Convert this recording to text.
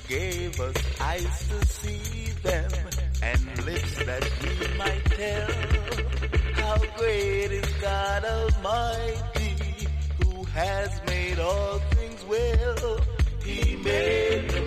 gave us eyes to see them and lips that we might tell how great is God Almighty, who has made all things well. He made